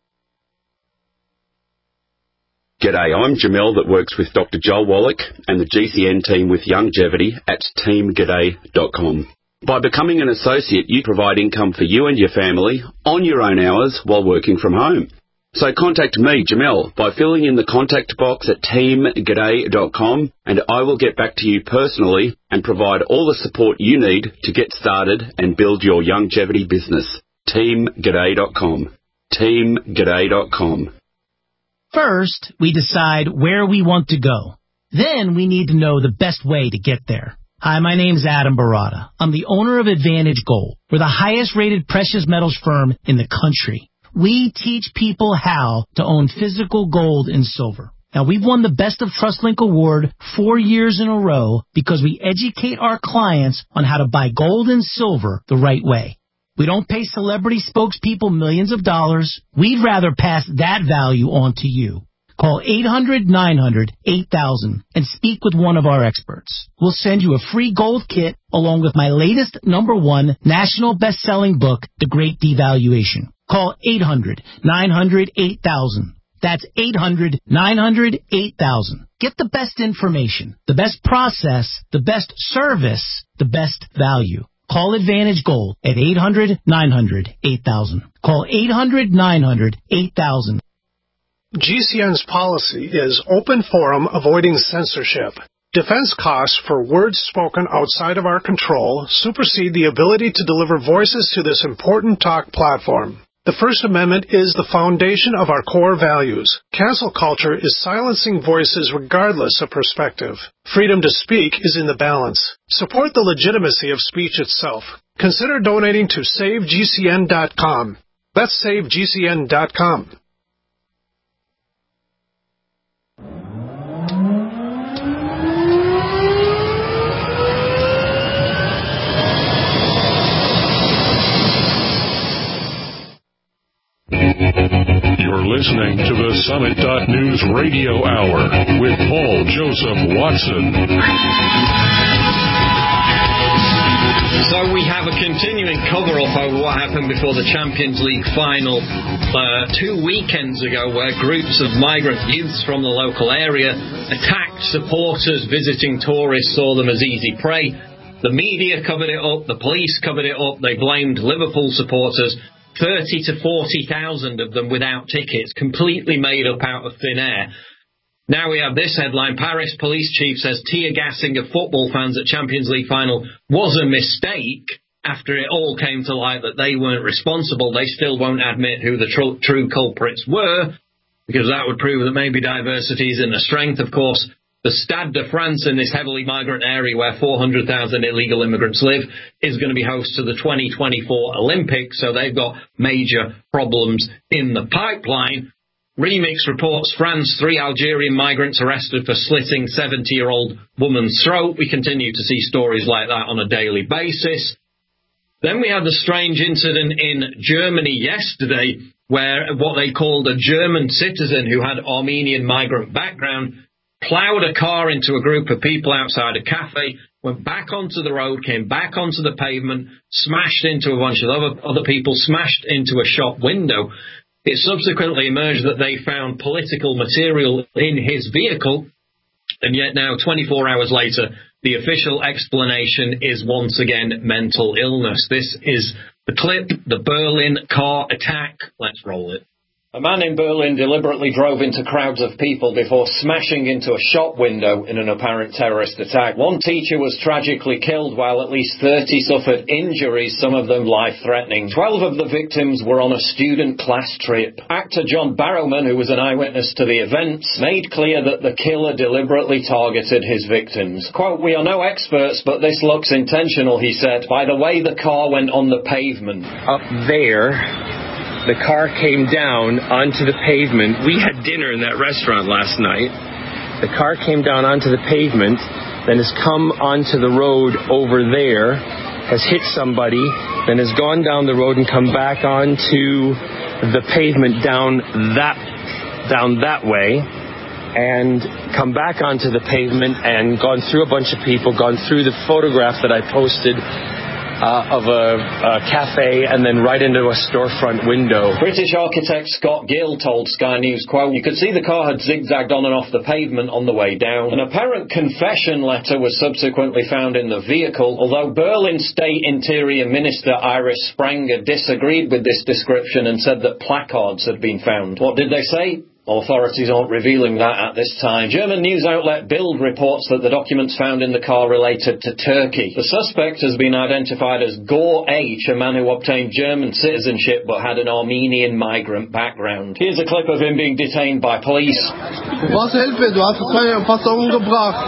G'day, I'm Jamel that works with Dr. Joel Wallach and the GCN team with Longevity at teamg'day.com. By becoming an associate, you provide income for you and your family on your own hours while working from home. So contact me, Jamel, by filling in the contact box at teamg'day.com, and I will get back to you personally and provide all the support you need to get started and build your longevity business. teamg'day.com. teamg'day.com. First, we decide where we want to go. Then we need to know the best way to get there. Hi, my name's Adam Barada. I'm the owner of Advantage Gold. We're the highest rated precious metals firm in the country. We teach people how to own physical gold and silver. Now, we've won the Best of TrustLink Award 4 years in a row because we educate our clients on how to buy gold and silver the right way. We don't pay celebrity spokespeople millions of dollars. We'd rather pass that value on to you. Call 800-900-8000 and speak with one of our experts. We'll send you a free gold kit along with my latest #1 national best-selling book, The Great Devaluation. Call 800-900-8000. That's 800-900-8000. Get the best information, the best process, the best service, the best value. Call Advantage Gold at 800-900-8000. Call 800-900-8000. GCN's policy is open forum, avoiding censorship. Defense costs for words spoken outside of our control supersede the ability to deliver voices to this important talk platform. The First Amendment is the foundation of our core values. Cancel culture is silencing voices regardless of perspective. Freedom to speak is in the balance. Support the legitimacy of speech itself. Consider donating to SaveGCN.com. That's SaveGCN.com. You're listening to the Summit.News Radio Hour with Paul Joseph Watson. So we have a continuing cover-up over what happened before the Champions League final 2 weekends ago, where groups of migrant youths from the local area attacked supporters. Visiting tourists saw them as easy prey. The media covered it up, the police covered it up, they blamed Liverpool supporters. 30 to 40,000 of them without tickets, completely made up out of thin air. Now we have this headline: Paris police chief says tear gassing of football fans at Champions League final was a mistake. After it all came to light that they weren't responsible, they still won't admit who the true culprits were, because that would prove that maybe diversity isn't a strength. Of course, the Stade de France in this heavily migrant area where 400,000 illegal immigrants live is going to be host to the 2024 Olympics, so they've got major problems in the pipeline. Remix reports France, 3 Algerian migrants arrested for slitting 70-year-old woman's throat. We continue to see stories like that on a daily basis. Then we had the strange incident in Germany yesterday where what they called a German citizen who had Armenian migrant background plowed a car into a group of people outside a cafe, went back onto the road, came back onto the pavement, smashed into a bunch of other people, smashed into a shop window. It subsequently emerged that they found political material in his vehicle, and yet now, 24 hours later, the official explanation is once again mental illness. This is the clip, the Berlin car attack. Let's roll it. A man in Berlin deliberately drove into crowds of people before smashing into a shop window in an apparent terrorist attack. One teacher was tragically killed while at least 30 suffered injuries, some of them life-threatening. 12 of the victims were on a student class trip. Actor John Barrowman, who was an eyewitness to the events, made clear that the killer deliberately targeted his victims. Quote, "We are no experts, but this looks intentional," he said, "by the way the car went on the pavement." Up there, the car came down onto the pavement. We had dinner in that restaurant last night. The car came down onto the pavement, then has come onto the road over there, has hit somebody, then has gone down the road and come back onto the pavement down that way, and come back onto the pavement and gone through a bunch of people, gone through the photograph that I posted of a cafe, and then right into a storefront window. British architect Scott Gill told Sky News, quote, "You could see the car had zigzagged on and off the pavement on the way down." An apparent confession letter was subsequently found in the vehicle, although Berlin State Interior Minister Iris Spranger disagreed with this description and said that placards had been found. What did they say? Authorities aren't revealing that at this time. German news outlet Bild reports that the documents found in the car related to Turkey. The suspect has been identified as Gor H., a man who obtained German citizenship but had an Armenian migrant background. Here's a clip of him being detained by police. Du brauchst Hilfe, du hast keine Wasser umgebracht.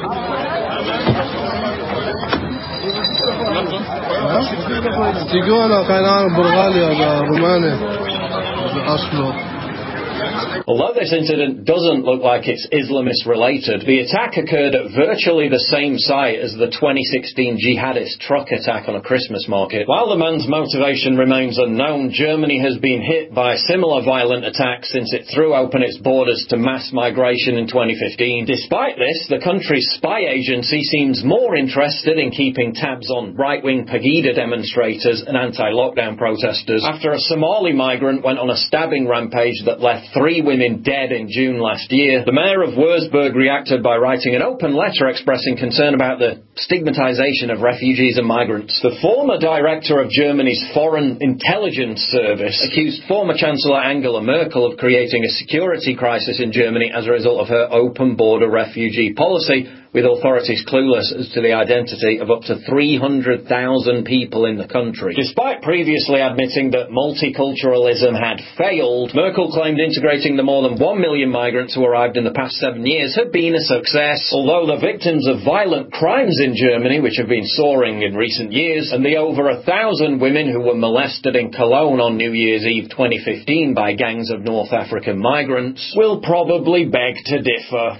Tigona, keine Ahnung, Bulgaria oder Romania. Arschloch. Although this incident doesn't look like it's Islamist-related, the attack occurred at virtually the same site as the 2016 jihadist truck attack on a Christmas market. While the man's motivation remains unknown, Germany has been hit by a similar violent attack since it threw open its borders to mass migration in 2015. Despite this, the country's spy agency seems more interested in keeping tabs on right-wing Pegida demonstrators and anti-lockdown protesters after a Somali migrant went on a stabbing rampage that left 3 women dead in June last year. The mayor of Wurzburg reacted by writing an open letter expressing concern about the stigmatization of refugees and migrants. The former director of Germany's Foreign Intelligence Service accused former Chancellor Angela Merkel of creating a security crisis in Germany as a result of her open border refugee policy, with authorities clueless as to the identity of up to 300,000 people in the country. Despite previously admitting that multiculturalism had failed, Merkel claimed integrating the more than 1 million migrants who arrived in the past 7 years had been a success, although the victims of violent crimes in Germany, which have been soaring in recent years, and the over 1,000 women who were molested in Cologne on New Year's Eve 2015 by gangs of North African migrants, will probably beg to differ.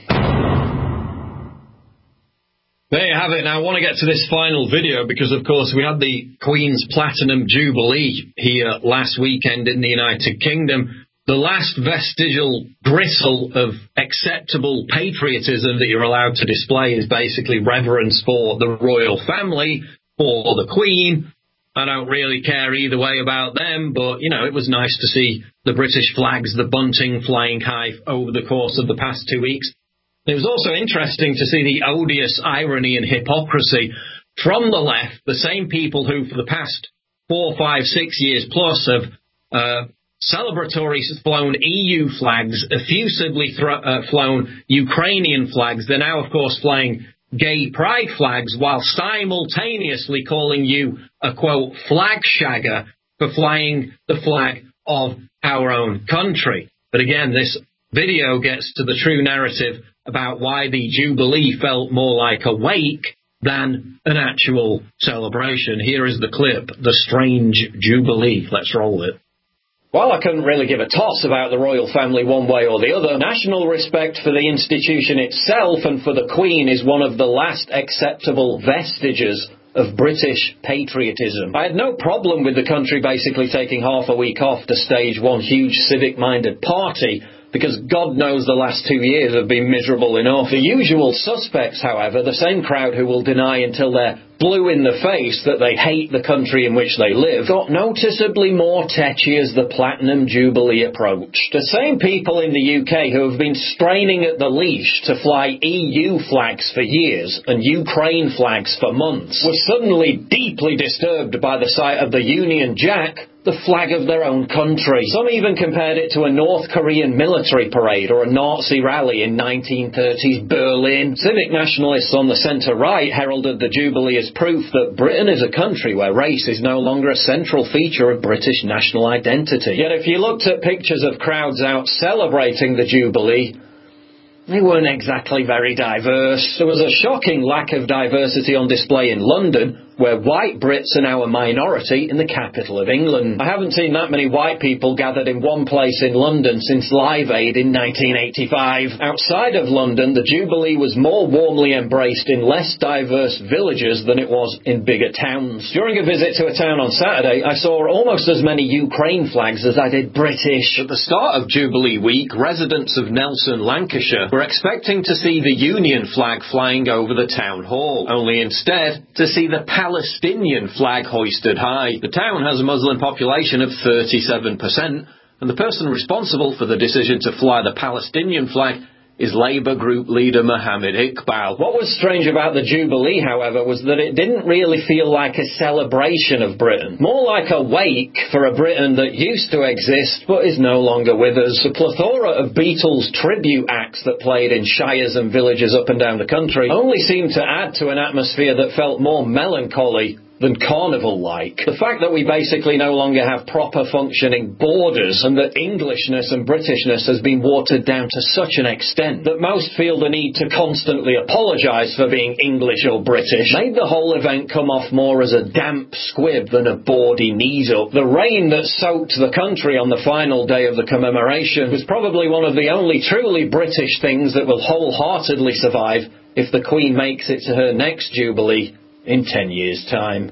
There you have it. Now, I want to get to this final video because, of course, we had the Queen's Platinum Jubilee here last weekend in the United Kingdom. The last vestigial bristle of acceptable patriotism that you're allowed to display is basically reverence for the royal family, for the Queen. I don't really care either way about them, but, you know, it was nice to see the British flags, the bunting flying high over the course of the past 2 weeks. It was also interesting to see the odious irony and hypocrisy from the left, the same people who for the past 4, 5, 6 years plus have celebratory flown EU flags, effusively flown Ukrainian flags. They're now, of course, flying gay pride flags while simultaneously calling you a, quote, flag shagger for flying the flag of our own country. But again, this video gets to the true narrative about why the Jubilee felt more like a wake than an actual celebration. Here is the clip, the strange Jubilee. Let's roll it. While I couldn't really give a toss about the royal family one way or the other, national respect for the institution itself and for the Queen is one of the last acceptable vestiges of British patriotism. I had no problem with the country basically taking half a week off to stage one huge civic-minded party, because God knows the last 2 years have been miserable enough. The usual suspects, however, the same crowd who will deny until they're blue in the face that they hate the country in which they live got noticeably more tetchy as the Platinum Jubilee approached. The same people in the UK who have been straining at the leash to fly EU flags for years and Ukraine flags for months were suddenly deeply disturbed by the sight of the Union Jack, the flag of their own country. Some even compared it to a North Korean military parade or a Nazi rally in 1930s Berlin. Civic nationalists on the centre-right heralded the Jubilee as proof that Britain is a country where race is no longer a central feature of British national identity. Yet if you looked at pictures of crowds out celebrating the Jubilee, they weren't exactly very diverse. There was a shocking lack of diversity on display in London, where white Brits are now a minority in the capital of England. I haven't seen that many white people gathered in one place in London since Live Aid in 1985. Outside of London, the Jubilee was more warmly embraced in less diverse villages than it was in bigger towns. During a visit to a town on Saturday, I saw almost as many Ukraine flags as I did British. At the start of Jubilee week, residents of Nelson, Lancashire, were expecting to see the Union flag flying over the town hall, only instead to see the Palestinian flag hoisted high. The town has a Muslim population of 37%, and the person responsible for the decision to fly the Palestinian flag is Labour group leader Mohammed Iqbal. What was strange about the Jubilee, however, was that it didn't really feel like a celebration of Britain. More like a wake for a Britain that used to exist but is no longer with us. The plethora of Beatles tribute acts that played in shires and villages up and down the country only seemed to add to an atmosphere that felt more melancholy than carnival-like. The fact that we basically no longer have proper functioning borders and that Englishness and Britishness has been watered down to such an extent that most feel the need to constantly apologise for being English or British made the whole event come off more as a damp squib than a bawdy knees-up. The rain that soaked the country on the final day of the commemoration was probably one of the only truly British things that will wholeheartedly survive if the Queen makes it to her next Jubilee in 10 years' time.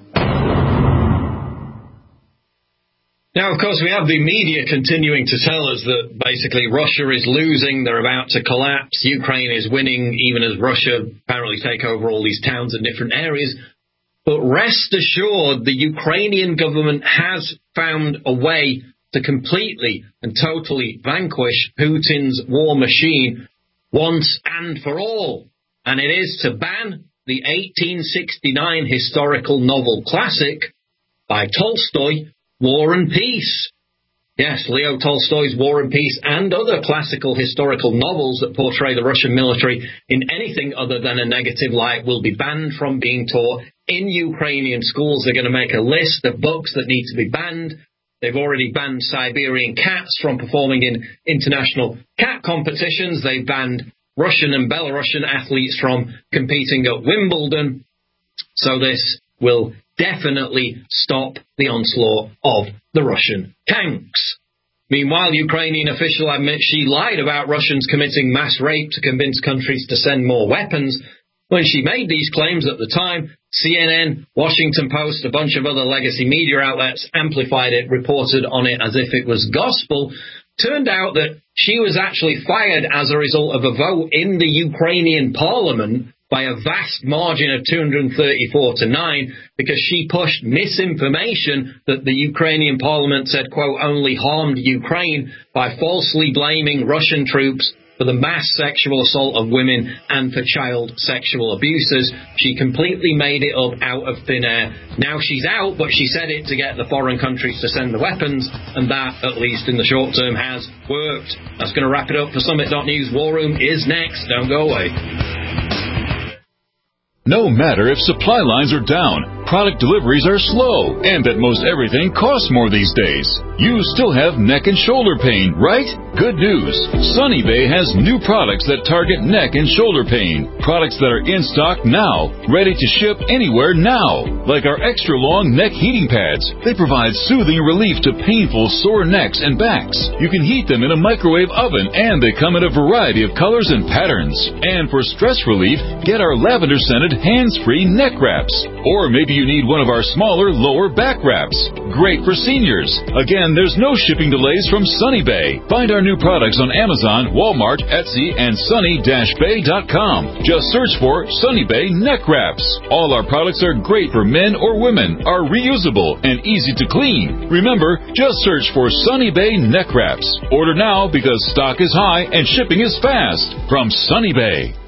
Now, of course, we have the media continuing to tell us that basically Russia is losing, they're about to collapse, Ukraine is winning, even as Russia apparently take over all these towns in different areas. But rest assured, the Ukrainian government has found a way to completely and totally vanquish Putin's war machine once and for all. And it is to ban the 1869 historical novel classic by Tolstoy, War and Peace. Yes, Leo Tolstoy's War and Peace and other classical historical novels that portray the Russian military in anything other than a negative light will be banned from being taught in Ukrainian schools. They're going to make a list of books that need to be banned. They've already banned Siberian cats from performing in international cat competitions. They've banned Russian and Belarusian athletes from competing at Wimbledon. So this will definitely stop the onslaught of the Russian tanks. Meanwhile, Ukrainian official admits she lied about Russians committing mass rape to convince countries to send more weapons. When she made these claims at the time, CNN, Washington Post, a bunch of other legacy media outlets amplified it, reported on it as if it was gospel. Turned out that she was actually fired as a result of a vote in the Ukrainian parliament by a vast margin of 234 to 9 because she pushed misinformation that the Ukrainian parliament said, quote, only harmed Ukraine by falsely blaming Russian troops for the mass sexual assault of women and for child sexual abuses. She completely made it up out of thin air. Now she's out, but she said it to get the foreign countries to send the weapons, and that, at least in the short term, has worked. That's going to wrap it up for Summit.News. War Room is next. Don't go away. No matter if supply lines are down, product deliveries are slow, and that most everything costs more these days, you still have neck and shoulder pain, right? Good news. Sunny Bay has new products that target neck and shoulder pain. Products that are in stock now, ready to ship anywhere now. Like our extra long neck heating pads. They provide soothing relief to painful sore necks and backs. You can heat them in a microwave oven, and they come in a variety of colors and patterns. And for stress relief, get our lavender scented hands-free neck wraps. Or maybe Maybe you need one of our smaller lower back wraps. Great for seniors. Again, there's no shipping delays from Sunny Bay. Find our new products on Amazon, Walmart, Etsy, and sunny-bay.com. Just search for Sunny Bay neck wraps. All our products are great for men or women, are reusable, and easy to clean. Remember, just search for Sunny Bay neck wraps. Order now because stock is high and shipping is fast from Sunny Bay.